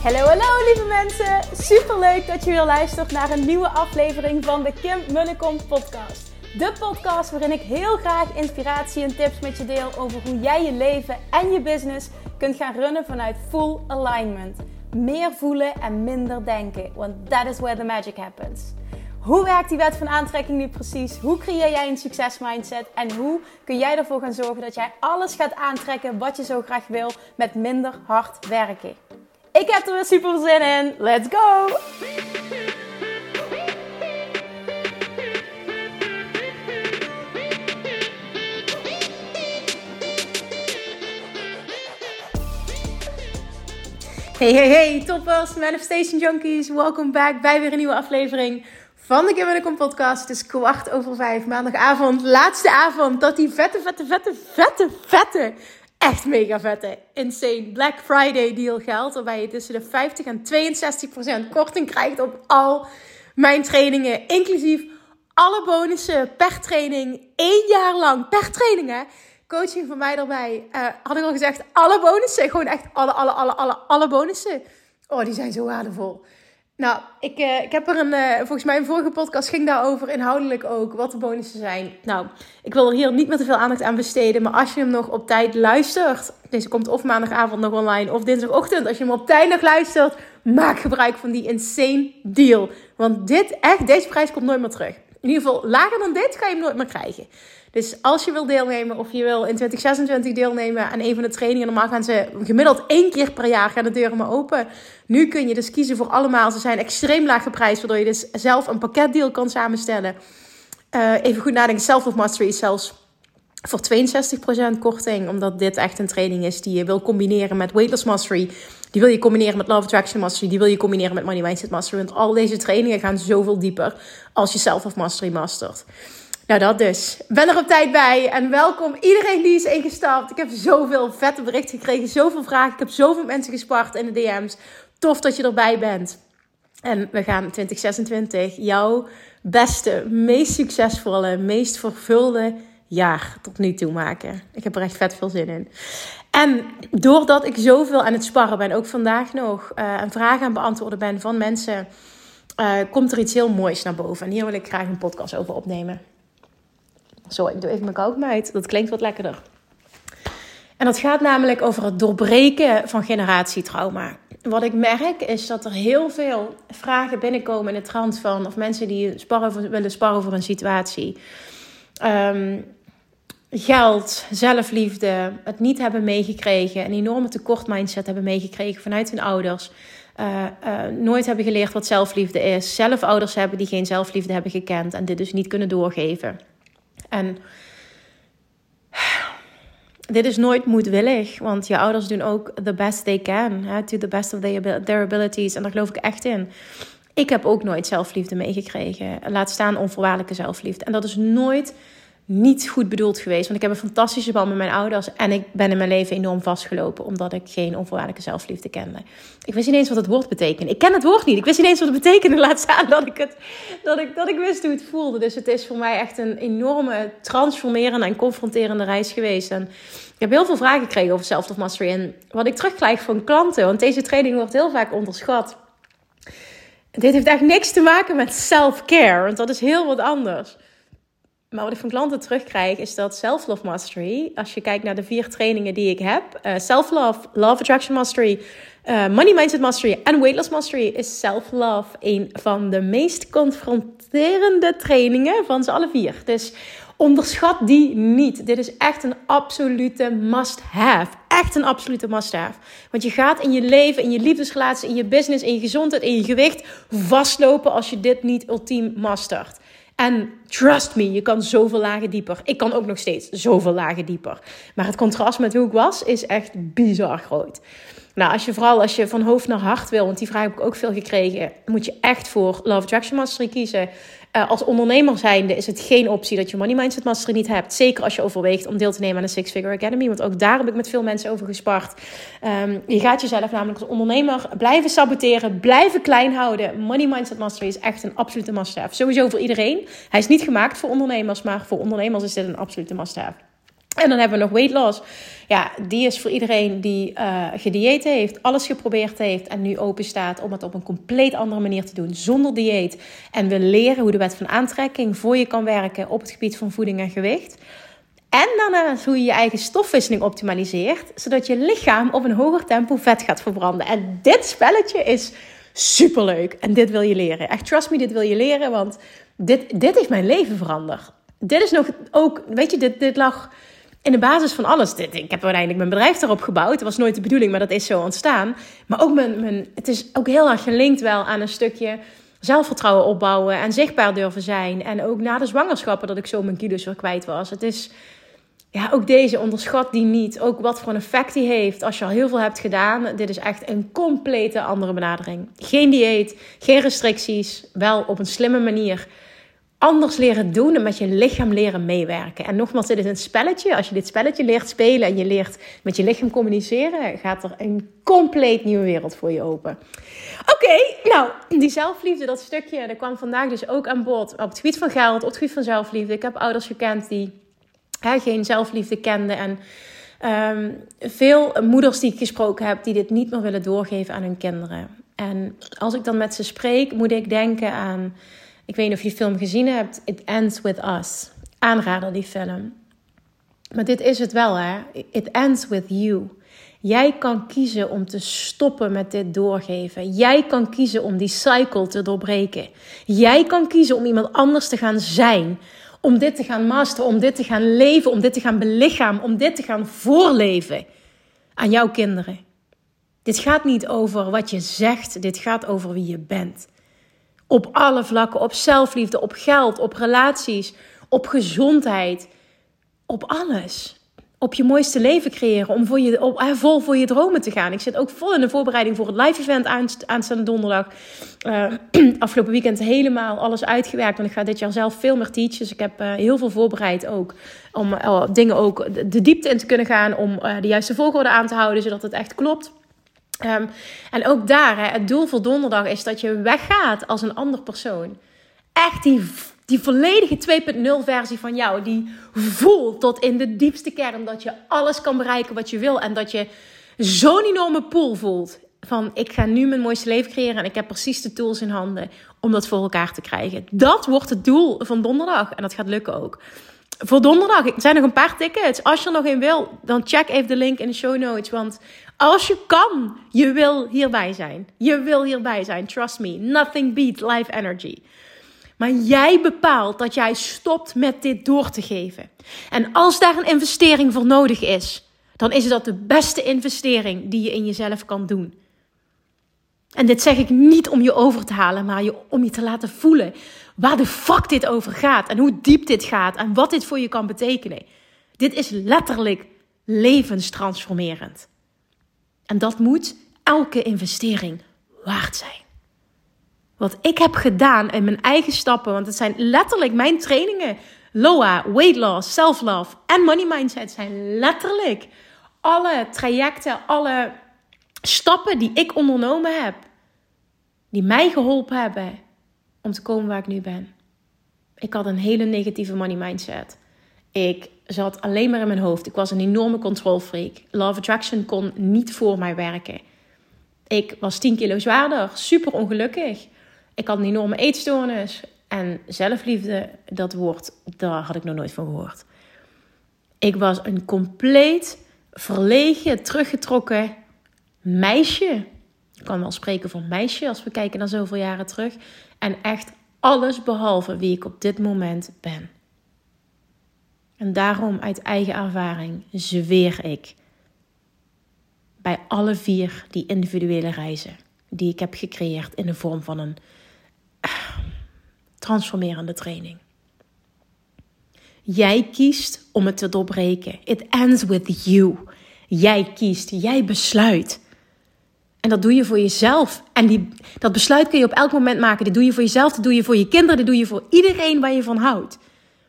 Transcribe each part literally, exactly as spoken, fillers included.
Hallo, hallo lieve mensen. Superleuk dat je weer luistert naar een nieuwe aflevering van de Kim Munnekom podcast. De podcast waarin ik heel graag inspiratie en tips met je deel over hoe jij je leven en je business kunt gaan runnen vanuit full alignment. Meer voelen en minder denken, want that is where the magic happens. Hoe werkt die wet van aantrekking nu precies? Hoe creëer jij een succesmindset? En hoe kun jij ervoor gaan zorgen dat jij alles gaat aantrekken wat je zo graag wil met minder hard werken? Ik heb er weer super veel zin in. Let's go! Hey, hey, hey, toppers, Manifestation Junkies. Welkom back bij weer een nieuwe aflevering van de Kim Munnekom podcast. Het is kwart over vijf, maandagavond, laatste avond. Dat die vette, vette, vette, vette, vette, echt mega vette, insane Black Friday deal geldt. Waarbij je tussen de vijftig en tweeënzestig procent korting krijgt op al mijn trainingen. Inclusief alle bonussen per training. één jaar lang per training, hè. Coaching van mij erbij. Uh, had ik al gezegd, alle bonussen. Gewoon echt alle, alle, alle, alle, alle bonussen. Oh, die zijn zo waardevol. Nou, ik, uh, ik heb er een... Uh, volgens mij een vorige podcast ging daarover, inhoudelijk ook, wat de bonussen zijn. Nou, ik wil er hier niet meer te veel aandacht aan besteden. Maar als je hem nog op tijd luistert... Deze komt of maandagavond nog online of dinsdagochtend. Als je hem op tijd nog luistert, maak gebruik van die insane deal. Want dit echt, deze prijs komt nooit meer terug. In ieder geval, lager dan dit ga je hem nooit meer krijgen. Dus als je wil deelnemen of je wil in twintig zesentwintig deelnemen aan een van de trainingen. Normaal gaan ze gemiddeld één keer per jaar gaan de deuren maar open. Nu kun je dus kiezen voor allemaal. Ze zijn extreem laag geprijsd, waardoor je dus zelf een pakketdeal kan samenstellen. Uh, even goed nadenken, Self-Love Mastery is zelfs voor tweeënzestig procent korting. Omdat dit echt een training is die je wil combineren met Weight Loss Mastery. Die wil je combineren met Love Attraction Mastery. Die wil je combineren met Money Mindset Mastery. Want al deze trainingen gaan zoveel dieper als je Self-Love Mastery mastert. Nou, dat dus. Ben er op tijd bij en welkom iedereen die is ingestapt. Ik heb zoveel vette berichten gekregen, zoveel vragen. Ik heb zoveel mensen gespart in de D M's. Tof dat je erbij bent. En we gaan twintig zesentwintig jouw beste, meest succesvolle, meest vervulde jaar tot nu toe maken. Ik heb er echt vet veel zin in. En doordat ik zoveel aan het sparren ben, ook vandaag nog, uh, en vragen aan beantwoorden ben van mensen, uh, komt er iets heel moois naar boven. En hier wil ik graag een podcast over opnemen. Zo, ik doe even mijn kauwgom uit. Dat klinkt wat lekkerder. En dat gaat namelijk over het doorbreken van generatietrauma. Wat ik merk is dat er heel veel vragen binnenkomen in de trant van, of mensen die sparren voor, willen sparren voor een situatie. Um, geld, zelfliefde, het niet hebben meegekregen, een enorme tekortmindset hebben meegekregen vanuit hun ouders. Uh, uh, nooit hebben geleerd wat zelfliefde is. Zelf ouders hebben die geen zelfliefde hebben gekend en dit dus niet kunnen doorgeven. En dit is nooit moedwillig, want je ouders doen ook the best they can, hè, to the best of their, their abilities. En daar geloof ik echt in. Ik heb ook nooit zelfliefde meegekregen, laat staan onvoorwaardelijke zelfliefde. En dat is nooit niet goed bedoeld geweest, want ik heb een fantastische band met mijn ouders en ik ben in mijn leven enorm vastgelopen omdat ik geen onvoorwaardelijke zelfliefde kende. Ik wist niet eens wat het woord betekende. Ik ken het woord niet. Ik wist niet eens wat het betekende. Laat staan dat ik het, dat ik, dat ik wist hoe het voelde. Dus het is voor mij echt een enorme transformerende en confronterende reis geweest. En ik heb heel veel vragen gekregen over Self-Love Mastery en wat ik terugkrijg van klanten, want deze training wordt heel vaak onderschat. Dit heeft echt niks te maken met self-care, want dat is heel wat anders. Maar wat ik van klanten terugkrijg is dat Self-Love Mastery, als je kijkt naar de vier trainingen die ik heb, uh, Self-Love, Love Attraction Mastery, uh, Money Mindset Mastery en Weight Loss Mastery, is Self-Love een van de meest confronterende trainingen van z'n alle vier. Dus onderschat die niet. Dit is echt een absolute must-have. Echt een absolute must-have. Want je gaat in je leven, in je liefdesrelatie, in je business, in je gezondheid, in je gewicht vastlopen als je dit niet ultiem mastert. En trust me, je kan zoveel lagen dieper. Ik kan ook nog steeds zoveel lagen dieper. Maar het contrast met hoe ik was is echt bizar groot. Nou, als je vooral als je van hoofd naar hart wil, want die vraag heb ik ook veel gekregen, moet je echt voor Love Attraction Mastery kiezen. Uh, als ondernemer zijnde is het geen optie dat je Money Mindset Mastery niet hebt. Zeker als je overweegt om deel te nemen aan de Six Figure Academy. Want ook daar heb ik met veel mensen over gespart. Um, je gaat jezelf namelijk als ondernemer blijven saboteren, blijven klein houden. Money Mindset Mastery is echt een absolute must-have. Sowieso voor iedereen. Hij is niet gemaakt voor ondernemers, maar voor ondernemers is dit een absolute must-have. En dan hebben we nog weight loss. Ja, die is voor iedereen die uh, gedieet heeft, alles geprobeerd heeft en nu open staat om het op een compleet andere manier te doen, zonder dieet. En wil leren hoe de wet van aantrekking voor je kan werken op het gebied van voeding en gewicht. En daarnaast hoe je je eigen stofwisseling optimaliseert, zodat je lichaam op een hoger tempo vet gaat verbranden. En dit spelletje is superleuk en dit wil je leren. Echt, trust me, dit wil je leren, want dit, dit heeft mijn leven veranderd. Dit is nog ook, weet je, dit, dit lag in de basis van alles. Dit, ik heb uiteindelijk mijn bedrijf erop gebouwd. Dat was nooit de bedoeling, maar dat is zo ontstaan. Maar ook mijn, mijn, het is ook heel erg gelinkt wel aan een stukje zelfvertrouwen opbouwen en zichtbaar durven zijn. En ook na de zwangerschappen dat ik zo mijn kilo's weer kwijt was. Het is, ja, ook deze, onderschat die niet. Ook wat voor een effect die heeft als je al heel veel hebt gedaan. Dit is echt een complete andere benadering. Geen dieet, geen restricties, wel op een slimme manier anders leren doen en met je lichaam leren meewerken. En nogmaals, dit is een spelletje. Als je dit spelletje leert spelen en je leert met je lichaam communiceren, gaat er een compleet nieuwe wereld voor je open. Oké, okay, nou, die zelfliefde, dat stukje, dat kwam vandaag dus ook aan bod. Op het gebied van geld, op het gebied van zelfliefde. Ik heb ouders gekend die hè, geen zelfliefde kenden. En um, veel moeders die ik gesproken heb, die dit niet meer willen doorgeven aan hun kinderen. En als ik dan met ze spreek, moet ik denken aan, ik weet niet of je die film gezien hebt, It Ends With Us. Aanrader, die film. Maar dit is het wel, hè. It ends with you. Jij kan kiezen om te stoppen met dit doorgeven. Jij kan kiezen om die cycle te doorbreken. Jij kan kiezen om iemand anders te gaan zijn. Om dit te gaan masteren, om dit te gaan leven, om dit te gaan belichamen, om dit te gaan voorleven aan jouw kinderen. Dit gaat niet over wat je zegt, dit gaat over wie je bent. Op alle vlakken, op zelfliefde, op geld, op relaties, op gezondheid, op alles. Op je mooiste leven creëren, om voor je, op, vol voor je dromen te gaan. Ik zit ook vol in de voorbereiding voor het live event aanstaande donderdag. Uh, afgelopen weekend helemaal alles uitgewerkt. Want ik ga dit jaar zelf veel meer teachen. Dus ik heb uh, heel veel voorbereid ook. Om uh, dingen ook de diepte in te kunnen gaan. Om uh, de juiste volgorde aan te houden, zodat het echt klopt. Um, en ook daar, hè, het doel voor donderdag is dat je weggaat als een ander persoon. Echt die... Die volledige twee punt nul versie van jou, die voelt tot in de diepste kern dat je alles kan bereiken wat je wil. En dat je zo'n enorme pool voelt van ik ga nu mijn mooiste leven creëren en ik heb precies de tools in handen om dat voor elkaar te krijgen. Dat wordt het doel van donderdag en dat gaat lukken ook. Voor donderdag, er zijn nog een paar tickets. Als je er nog een wil, dan check even de link in de show notes. Want als je kan, je wil hierbij zijn. Je wil hierbij zijn, trust me. Nothing beats life energy. Maar jij bepaalt dat jij stopt met dit door te geven. En als daar een investering voor nodig is, dan is dat de beste investering die je in jezelf kan doen. En dit zeg ik niet om je over te halen, maar om je te laten voelen waar de fuck dit over gaat. En hoe diep dit gaat en wat dit voor je kan betekenen. Dit is letterlijk levenstransformerend. En dat moet elke investering waard zijn. Wat ik heb gedaan in mijn eigen stappen, want het zijn letterlijk mijn trainingen. L O A, weight loss, self-love en money mindset zijn letterlijk alle trajecten, alle stappen die ik ondernomen heb. Die mij geholpen hebben om te komen waar ik nu ben. Ik had een hele negatieve money mindset. Ik zat alleen maar in mijn hoofd. Ik was een enorme control freak. Law of Attraction kon niet voor mij werken. Ik was tien kilo zwaarder, super ongelukkig. Ik had een enorme eetstoornis. En zelfliefde, dat woord, daar had ik nog nooit van gehoord. Ik was een compleet verlegen, teruggetrokken meisje. Ik kan wel spreken van meisje als we kijken naar zoveel jaren terug. En echt alles behalve wie ik op dit moment ben. En daarom uit eigen ervaring zweer ik bij alle vier die individuele reizen die ik heb gecreëerd in de vorm van een transformerende training. Jij kiest om het te doorbreken. It ends with you. Jij kiest, jij besluit. En dat doe je voor jezelf. En die, dat besluit kun je op elk moment maken. Dat doe je voor jezelf, dat doe je voor je kinderen, dat doe je voor iedereen waar je van houdt.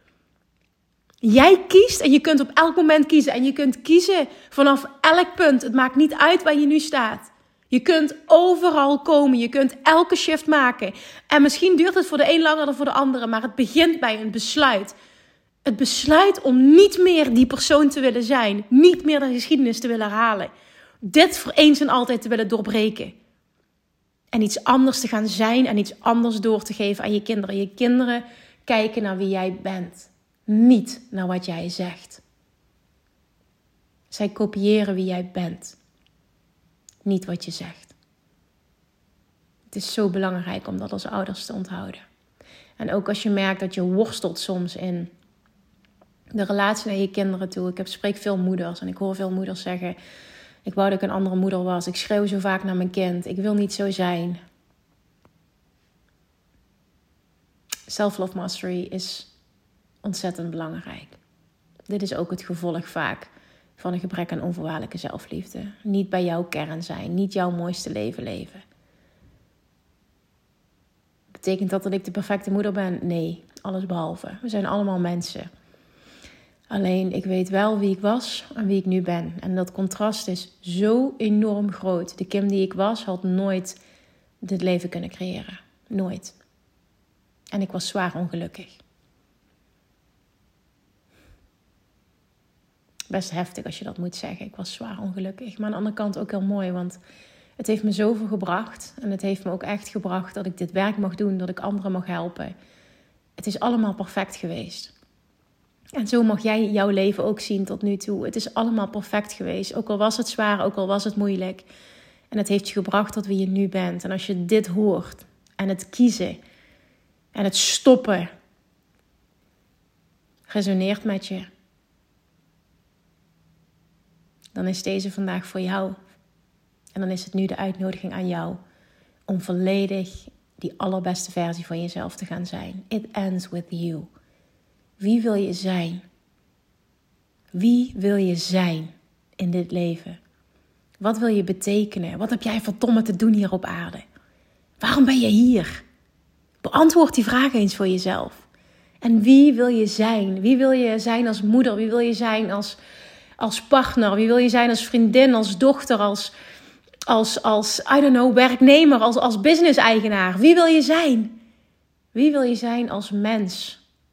Jij kiest en je kunt op elk moment kiezen. En je kunt kiezen vanaf elk punt. Het maakt niet uit waar je nu staat. Je kunt overal komen. Je kunt elke shift maken. En misschien duurt het voor de een langer dan voor de andere. Maar het begint bij een besluit. Het besluit om niet meer die persoon te willen zijn. Niet meer de geschiedenis te willen herhalen. Dit voor eens en altijd te willen doorbreken. En iets anders te gaan zijn en iets anders door te geven aan je kinderen. Je kinderen kijken naar wie jij bent. Niet naar wat jij zegt. Zij kopiëren wie jij bent. Niet wat je zegt. Het is zo belangrijk om dat als ouders te onthouden. En ook als je merkt dat je worstelt soms in de relatie naar je kinderen toe. Ik heb, spreek veel moeders en ik hoor veel moeders zeggen: ik wou dat ik een andere moeder was. Ik schreeuw zo vaak naar mijn kind. Ik wil niet zo zijn. Self-love mastery is ontzettend belangrijk. Dit is ook het gevolg vaak van een gebrek aan onvoorwaardelijke zelfliefde. Niet bij jouw kern zijn. Niet jouw mooiste leven leven. Betekent dat dat ik de perfecte moeder ben? Nee, alles behalve. We zijn allemaal mensen. Alleen ik weet wel wie ik was en wie ik nu ben. En dat contrast is zo enorm groot. De Kim die ik was had nooit dit leven kunnen creëren. Nooit. En ik was zwaar ongelukkig. Best heftig als je dat moet zeggen. Ik was zwaar ongelukkig. Maar aan de andere kant ook heel mooi. Want het heeft me zoveel gebracht. En het heeft me ook echt gebracht dat ik dit werk mag doen. Dat ik anderen mag helpen. Het is allemaal perfect geweest. En zo mag jij jouw leven ook zien tot nu toe. Het is allemaal perfect geweest. Ook al was het zwaar, ook al was het moeilijk. En het heeft je gebracht tot wie je nu bent. En als je dit hoort en het kiezen en het stoppen resoneert met je, dan is deze vandaag voor jou. En dan is het nu de uitnodiging aan jou om volledig die allerbeste versie van jezelf te gaan zijn. It ends with you. Wie wil je zijn? Wie wil je zijn in dit leven? Wat wil je betekenen? Wat heb jij verdomme te doen hier op aarde? Waarom ben je hier? Beantwoord die vraag eens voor jezelf. En wie wil je zijn? Wie wil je zijn als moeder? Wie wil je zijn als, als partner? Wie wil je zijn als vriendin, als dochter, als, als, als I don't know, werknemer, als, als business-eigenaar? Wie wil je zijn? Wie wil je zijn als mens?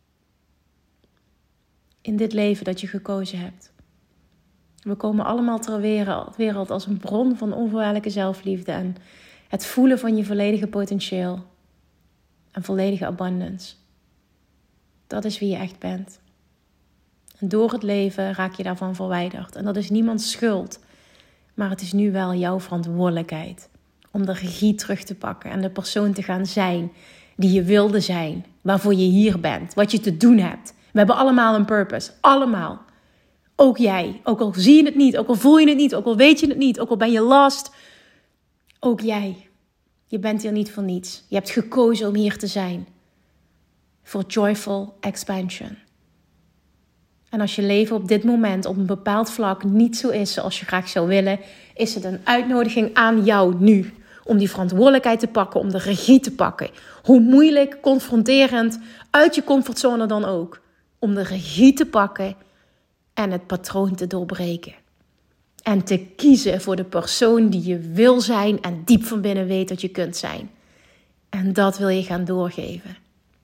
In dit leven dat je gekozen hebt. We komen allemaal ter wereld, wereld als een bron van onvoorwaardelijke zelfliefde. En het voelen van je volledige potentieel. En volledige abundance. Dat is wie je echt bent. En door het leven raak je daarvan verwijderd. En dat is niemands schuld. Maar het is nu wel jouw verantwoordelijkheid. Om de regie terug te pakken. En de persoon te gaan zijn die je wilde zijn. Waarvoor je hier bent. Wat je te doen hebt. We hebben allemaal een purpose. Allemaal. Ook jij. Ook al zie je het niet. Ook al voel je het niet. Ook al weet je het niet. Ook al ben je lost. Ook jij. Je bent hier niet voor niets. Je hebt gekozen om hier te zijn. Voor joyful expansion. En als je leven op dit moment op een bepaald vlak niet zo is zoals je graag zou willen, is het een uitnodiging aan jou nu. Om die verantwoordelijkheid te pakken, om de regie te pakken. Hoe moeilijk, confronterend, uit je comfortzone dan ook. Om de regie te pakken en het patroon te doorbreken. En te kiezen voor de persoon die je wil zijn en diep van binnen weet dat je kunt zijn. En dat wil je gaan doorgeven.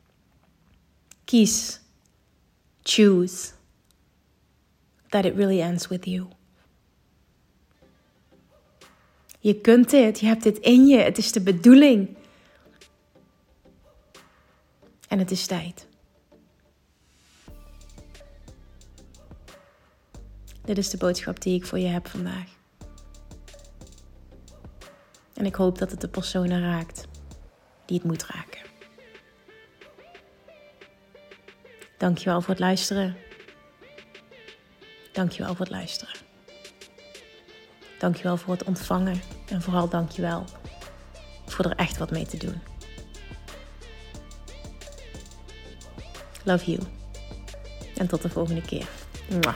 Kies. Choose. That it really ends with you. Je kunt dit. Je hebt dit in je. Het is de bedoeling. En het is tijd. Dit is de boodschap die ik voor je heb vandaag. En ik hoop dat het de personen raakt die het moet raken. Dankjewel voor het luisteren. Dankjewel voor het luisteren. Dankjewel voor het ontvangen. En vooral dankjewel voor er echt wat mee te doen. Love you. En tot de volgende keer. Mwah.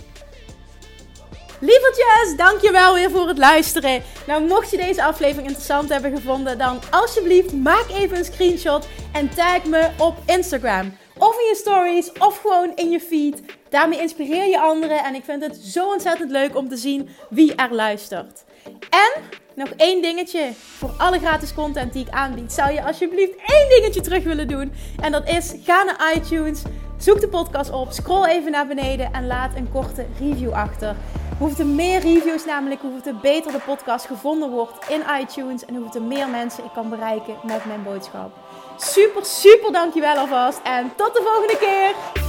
Lievertjes, dankjewel weer voor het luisteren. Nou, mocht je deze aflevering interessant hebben gevonden, dan alsjeblieft maak even een screenshot en tag me op Instagram. Of in je stories, of gewoon in je feed. Daarmee inspireer je anderen en ik vind het zo ontzettend leuk om te zien wie er luistert. En nog één dingetje. Voor alle gratis content die ik aanbied, zou je alsjeblieft één dingetje terug willen doen. En dat is, ga naar iTunes, Zoek de podcast op, scroll even naar beneden en laat een korte review achter. Hoeveel te meer reviews namelijk, hoeveel te beter de podcast gevonden wordt in iTunes en hoeveel te meer mensen ik kan bereiken met mijn boodschap. Super, super dankjewel alvast en tot de volgende keer!